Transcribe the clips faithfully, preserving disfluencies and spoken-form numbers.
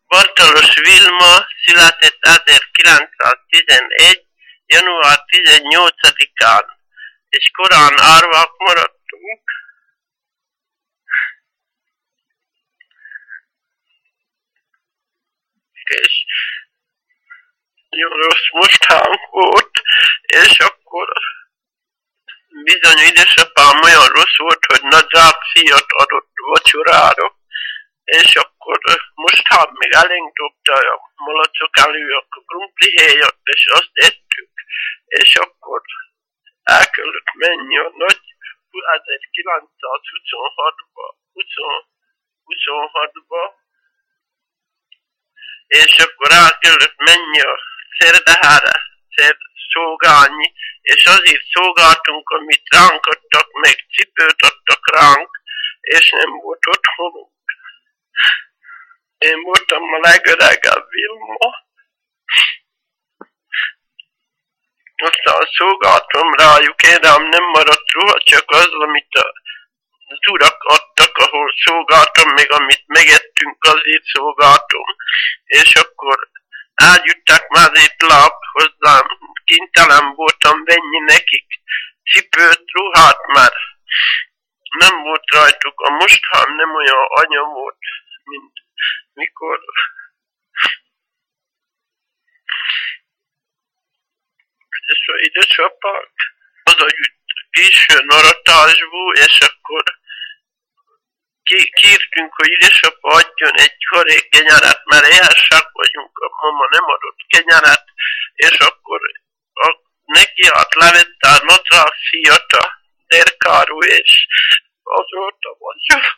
Bartalos Vilma született ezerkilencszáztizenegy. január tizennyolcadikán, és korán árvák maradtunk. És jó rossz mostánk volt, és akkor bizony édesapám olyan rossz volt, hogy nagy zsákfíjat adott vacsorára, és akkor mostán még elénk dobta a malacok elő a krumplihéjat, és azt ettük, és akkor el kellett menni a nagy ezerkilencszázhuszonhatba, huszonhatba, és akkor el kellett menni a Szerdahára, szolgálni, és azért szolgáltunk, amit ránk adtak, meg cipőt adtak ránk, és nem volt otthonunk. Én voltam a legöregebb Vilma. Aztán szolgáltam rájuk, én rám nem maradt ruha, csak az, amit az urak adtak, ahol szolgáltam, még amit megettünk, azért szolgáltam. És akkor eljöttek már itt láb hozzám, kénytelen voltam venni nekik cipőt, ruhát, mert nem volt rajtuk. A mostán nem olyan anya volt, mint mikor és a édesapák hazajött későn aratásból, és akkor kértünk, hogy édesapa adjon egy harék kenyeret, mert éhesek vagyunk, a mama nem adott kenyeret, és akkor a, neki át levette a nadrág fiat a derkáról, és az volt a vacsora.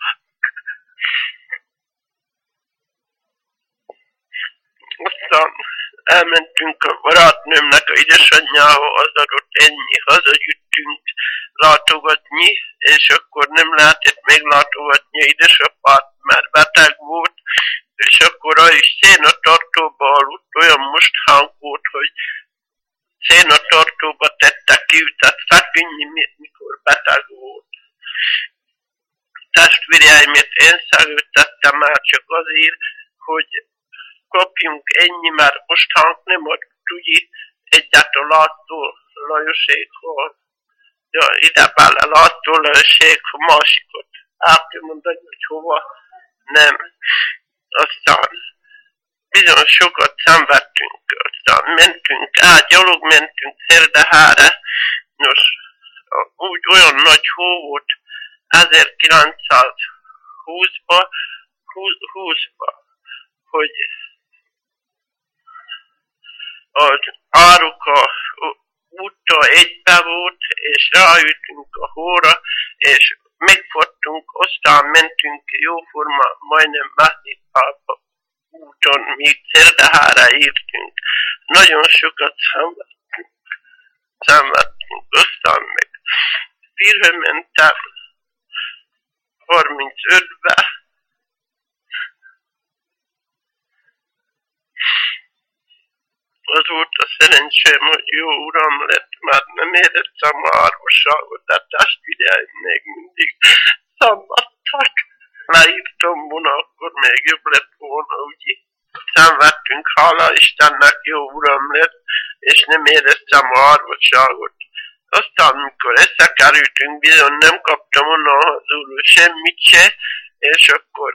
Aztán elmentünk a barátnőmnek a édesanyjával, az adott ennyi, hazajöttünk látogatni, és akkor nem lehetett meglátogatni édesapát, mert beteg volt, és akkor a is szénatartóba aludt, olyan mostán volt, hogy szénatartóba tettek ki, tehát feküdni, mikor beteg volt. Testvérjeimet én szegődtettem el csak azért, hogy kapjunk ennyi, mert mostánk nem adott ugye egyet a László Lajosékhoz. Ja, ide bele László Lajoség a másikot. El kell mondani, hogy hova nem. Aztán bizony sokat szenvedtünk, aztán mentünk át, gyalog mentünk Szerdahára. Nos, úgy olyan nagy hó volt ezerkilencszázhúszban, hogy az áruka útta egybe volt, és rájöttünk a hóra, és megfogtunk, aztán mentünk jóforma, majdnem Mászlépálba úton, míg Szerdahára értünk. Nagyon sokat szenvedtünk, szenvedtünk, aztán meg Firhe mentem harmincötbe, az volt a szerencsém, hogy jó uram lett, már nem éreztem a árvaságot, de testvérjeim még mindig szenvedtek. Leírtam volna, akkor még jobb lett volna, ugye. Szenvedtünk, hála Istennek, jó uram lett, és nem éreztem a árvaságot. Aztán, mikor összekerültünk, bizony nem kaptam volna hazulról semmit se, és akkor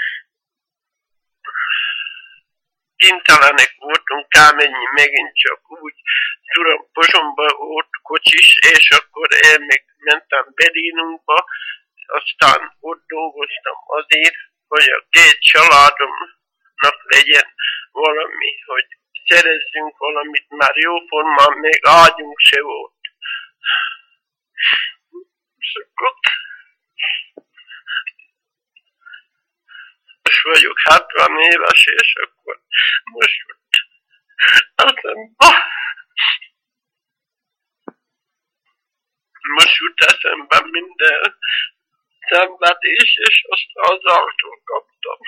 kénytelenek voltunk elmenni megint csak úgy, tudom, Pozsonyban volt kocsis, és akkor én még mentem Berlinunkba, aztán ott dolgoztam azért, hogy a két családomnak legyen valami, hogy szerezzünk valamit, már jóformán még ágyunk se volt. És akkor most vagyok hetven éves, és akkor most jut eszembe, most jut eszembe minden szenvedés, és azt azáltal kaptam.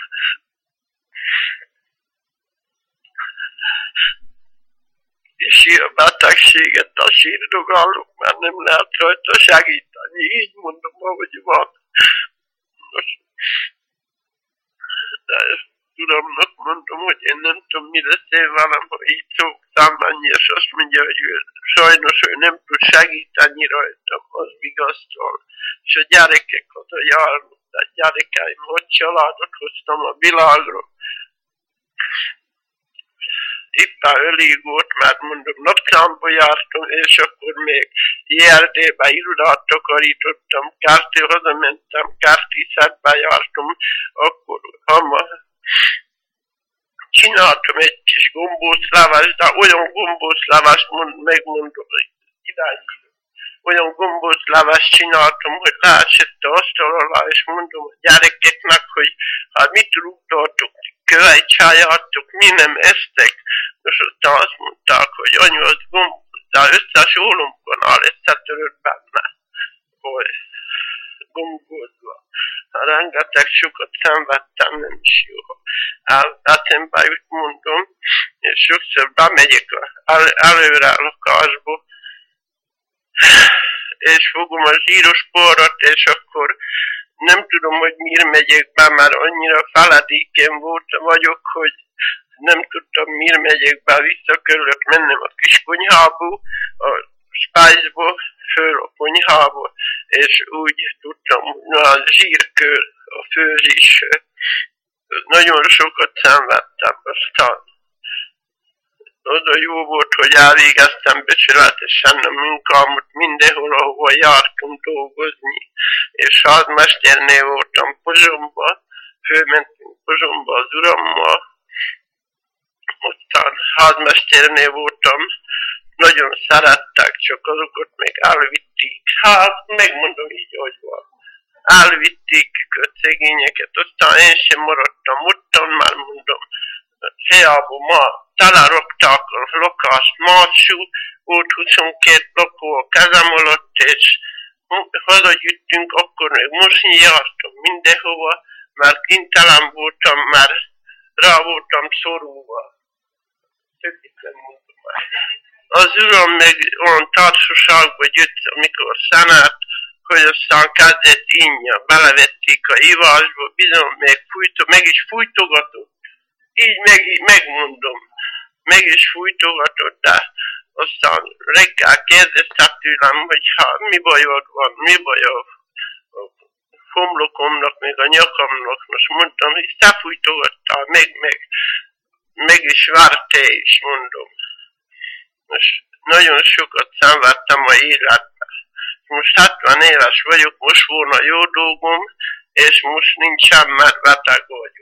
És a betegséget a sírdogálok, mert nem lehet rajta segíteni, így mondom, ahogy van. Most, de uramnak mondom, hogy én nem tudom, mi lesz én velem, ha így szoktam annyi, és azt mondja, hogy ő, sajnos ő nem tud segíteni rajtam, az vigasztal. És a gyerekek oda járnak, a gyerekeim, hogy családot hoztam a világra. Éppen elég volt, mert mondom, napszámba jártam, és akkor még jé er dé-be irodát takarítottam, kártya hazamentem, kártészetbe jártam, akkor hamar csináltam egy kis gombócleves, de olyan gombóclevest mond, megmondom, idáig olyan gombóclevest csináltam, hogy leesett a asztal alá, és mondom a gyerekeknek, hogy hát mit rúgtatok, kövejcsájátok, mi nem esztek. És aztán azt mondták, hogy anyu, az gombóc, de összes ólomkon áll összetörött benne, hogy gombózva. Rengeteg sokat szenvedtem, nem is jó. Eszembe jut, mondom, és sokszor bemegyek el, előre a lakásba, és fogom a zsíros porrat, és akkor nem tudom, hogy miért megyek be, mert annyira feledéken volt vagyok, hogy nem tudtam, miért megyek be, vissza kellett mennem a kis konyhába, a spájzba, föl a konyhába, és úgy tudtam, hogy a zsírkör, a főzés, nagyon sokat szenvedtem, aztán oda jó volt, hogy elvégeztem becsületesen a munkámat mindenhol, ahova jártunk dolgozni, és házmesternél voltam Pozsonyba, fölmentünk Pozsonyba az urammal, aztán házmesternél voltam, nagyon szerettek, csak azokat még elvitték. Hát, megmondom így, hogy van. Elvitték a szegényeket, aztán én sem maradtam ottan, már mondom, hiába ma telerakták a lakást, mású, volt huszonkét lakó a kezem alatt, és hazagyűjtünk, akkor még mosni jártam mindenhova, mert kintelen voltam, mert rá voltam szorulva. Tökéletlen mondom már. Az uram meg olyan társaságba gyűjt, amikor szenát, hogy aztán kezdett inni, belevették a ivásba, bizony még fújto, meg is fújtogatott. Így meg, megmondom, meg is fújtogatott, de aztán reggel kérdezte tőlem, hogy hát mi bajod van, mi baj a, a homlokomnak, meg a nyakamnak. Most mondtam, hogy te fújtogattál, meg, meg, meg is várte is, mondom. Most nagyon sokat szenvedtem a életben. Most hetven éves vagyok, most volna jó dolgom, és most nincsen, mert beteg vagyok.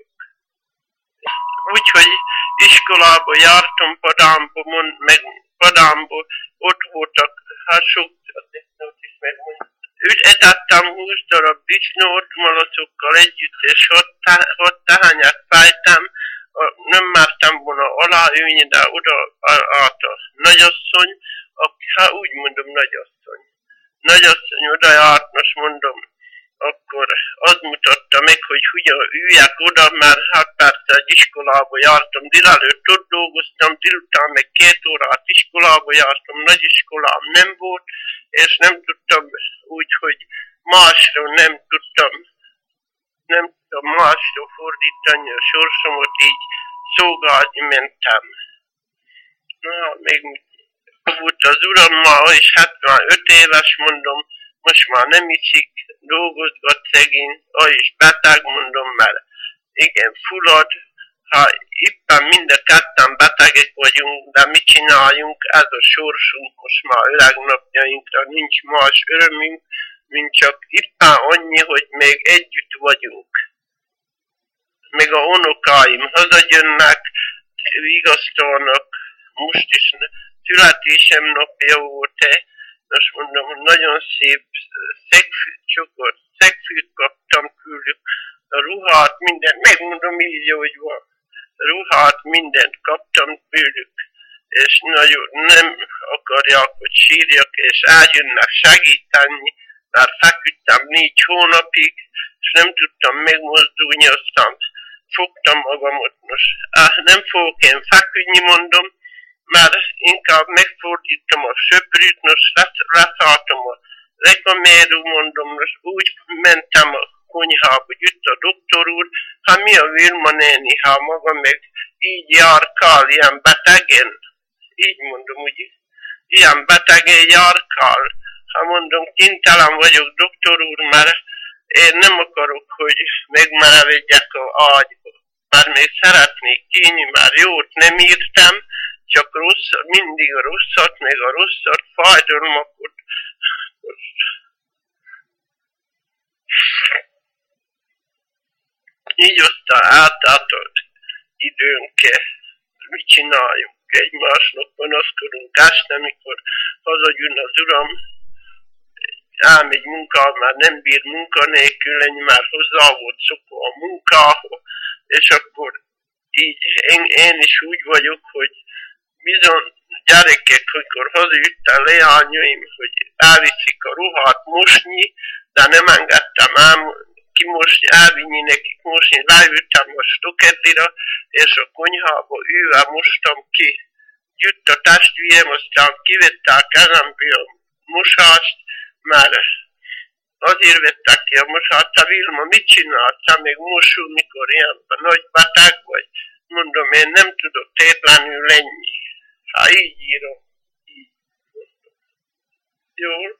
Úgyhogy iskolába jártam Padámba, mond, meg Padámba, ott voltak, hát sok, azt is megmondom. Úgy etettem húsz darab disznót malacokkal együtt, és hat tehányát fájtam, nem mertem volna aláülni, de oda állt a nagyasszony, aki, hát úgy mondom nagyasszony. Nagyasszony oda járt, most mondom, akkor az mutatta meg, hogy hogyan üljek oda, mert hát persze egy iskolába jártam, délelőtt ott dolgoztam, délután meg két órát iskolába jártam, nagy iskolám nem volt, és nem tudtam úgy, hogy másra nem tudtam, nem tudtam másra fordítani a sorsomat, így szolgálni mentem. Na, még volt az urammal, és hetvenöt éves, mondom, most már nem iszik, dolgozgat szegény, a is beteg, mondom, mert igen, fullad, ha éppen mind a ketten betegek vagyunk, de mit csináljunk, ez a sorsunk, most már öreg napjainkra nincs más örömünk, mint csak éppen annyi, hogy még együtt vagyunk. Még a unokáim hazajönnek, vigasztalnak, most is születésem napja volt-e, most mondom, hogy nagyon szép szegfűt, csokort, szegfűt kaptam küldük, a ruhát, mindent, megmondom így, hogy van. Ruhát, mindent kaptam tőlük, és nagyon nem akarják, hogy sírjak, és eljönnek segíteni, mert feküdtem négy hónapig, és nem tudtam megmozdulni, aztán fogtam magamat most. Ah, nem fogok én feküdni, mondom, mert inkább megfordítom a söprűt, most leszálltam a lekaméru, mondom, most úgy mentem a konyhába jött a doktor úr, ha mi a Vilma néni, ha maga meg így járkál, ilyen betegen, így mondom, ugye, ilyen betegen járkál, ha mondom, kénytelen vagyok, doktor úr, mert én nem akarok, hogy megmerevedjek a ágyba, mert még szeretnék kínni, már jót nem írtam, csak rossz, mindig a rosszat, meg a rosszat, fájdalmakat. Így aztán átállt időnke, mit csináljunk, egymásnak panaszkodunk, este, amikor hazajön az uram, elmegy munkába, már nem bír munkanélkül lenni, már hozzá volt szokva a munkához, és akkor így én, én is úgy vagyok, hogy bizony gyerekek, amikor hazajöttem leányaim, hogy elviszik a ruhát mosni, de nem engedtem ám kimosni, elvinni nekik mosni, leültem a stokedira, és a konyhába ülve mostam ki. Jött a testvérem, aztán kivette a kezemből a mosást, már azért vettek ki a mosást, te Vilma, mit csinálsz, még mosul, mikor ilyen nagy beteg vagy? Mondom, én nem tudok tétlenül lenni. Hát így írom. Így mondom. Jól?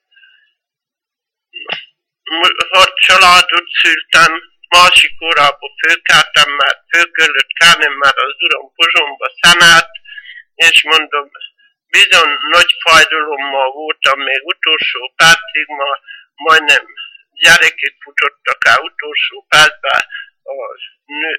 Hat családot szültem, másik órába fölkeltem, mert föl kellett kelnem, mert az uram Pozsonyba szenát, és mondom, bizony nagy fájdalommal voltam még utolsó percig, ma majdnem gyerekek futottak el utolsó percben a nő,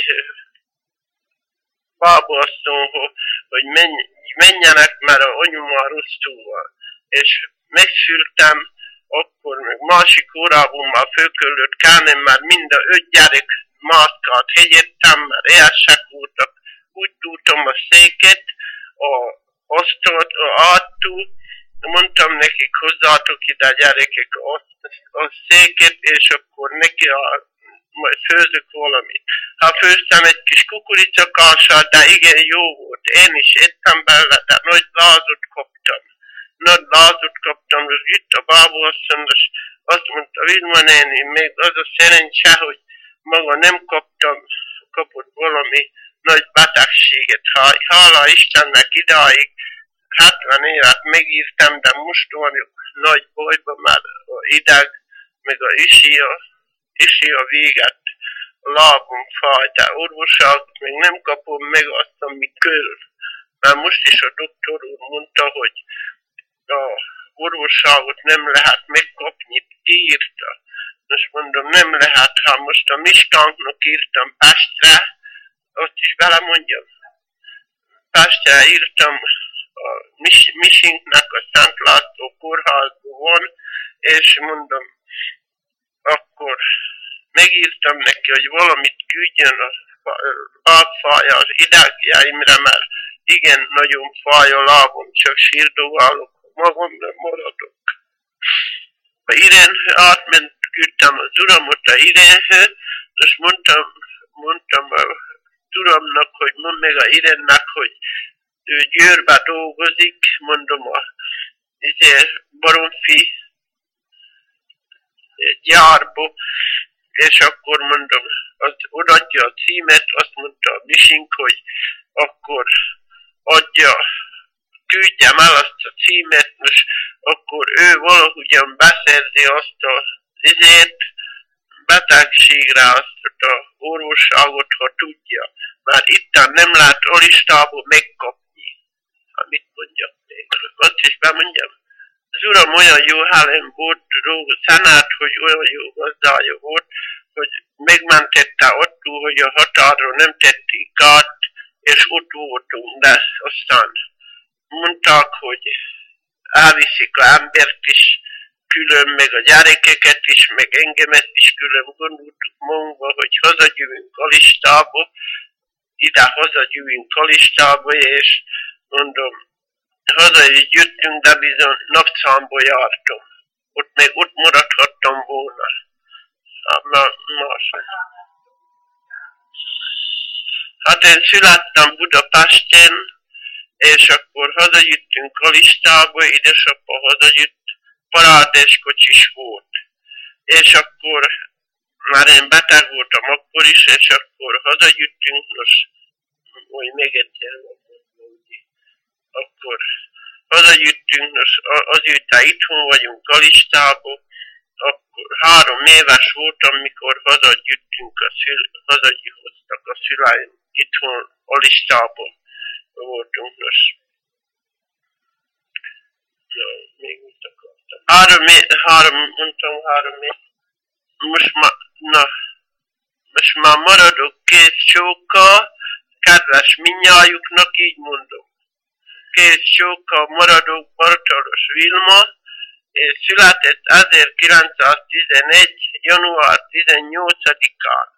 bábasszonyhoz, hogy menj, menjenek, mert a anyu már rosszul van. És megszültem, akkor meg másik órában már föl kellett kelnem, mert mind a öt gyerek mászkált hegyettem, mert éhesek voltak. Úgy tudtam a széket, a asztalt, a áttul, mondtam nekik, hozzátok ide a gyerekek a, a széket, és akkor neki a, majd főzök valamit. Ha főztem egy kis kukoricakását, de igen jó volt, én is ettem belőle, de nagy lázot kaptam. Nagy lázot kaptam, és jött a bábasszony, és azt mondta, Vilma néni, még az a szerencse, hogy maga nem kaptam, kapott valami nagy betegséget. Hála Istennek idáig hetven évet megírtam, de most vagyok nagy bajban, mert a ideg, meg a isi a, isi a véget, a lábom fáj, de orvoságot még nem kapom meg azt, amit kell. Mert most is a doktor úr mondta, hogy a orvosságot nem lehet megkapni, kiírta. Most mondom, nem lehet, ha most a Mistánknak írtam Pestre, azt is belemondjam. Pestre írtam, a mis, Misinknek a Szent László kórházban van, és mondom, akkor megírtam neki, hogy valamit küldjön a lábfája az idegjeimre, mert igen, nagyon fáj a lábom, csak sírdogálok, magamra maradok. A Irén átment, küldtem az uramot a Irénhöz, és mondtam, mondtam az uramnak, hogy mondd meg a Irénnek, hogy ő Győrbe dolgozik, mondom a Baromfi gyárba, és akkor mondom, az odaadja a címet, azt mondta a Misink, hogy akkor adja, küldjem el azt a címet, és akkor ő valahogyan beszerzi azt a izét, betegségre azt a orvosságot, ha tudja. Mert itten nem lehet a listából megkapni. Hát mit mondjak még? Azt is bemondjam. Az uram olyan jó hálem volt, szenát, hogy olyan jó gazdája volt, hogy megmentette attól, hogy a határon nem tették át, és ott voltunk, de aztán mondták, hogy elviszik a embert is külön, meg a gyerekeket is, meg engemet is külön, gondoltuk magunkba, hogy hazagyűvünk a listába, ide hazagyűvünk a listába, és mondom, haza is jöttünk, de bizony napszámba jártam. Ott még ott maradhattam volna. Hát, hát én születtem Budapesten, és akkor hazajöttünk a listába, édesapa hazajött, parádéskocsis volt. És akkor már én beteg voltam akkor is, és akkor hazajöttünk, most úgy még egyszer mondom, akkor hazajöttünk, most azután itthon vagyunk Kalistából, akkor három éves voltam, mikor hazajöttünk, a szül, hazahoztak a szüleim, itthon Alistából voltunk, most. Ja, még mit akartam. Három, három, mondtam három év. Most ma, na, most már maradok kész csókkal, kedves mindnyájuknak, így mondom. Kész csókkal maradok Bartalos Vilma, és született ezerkilencszáztizenegy. január tizennyolcadikán.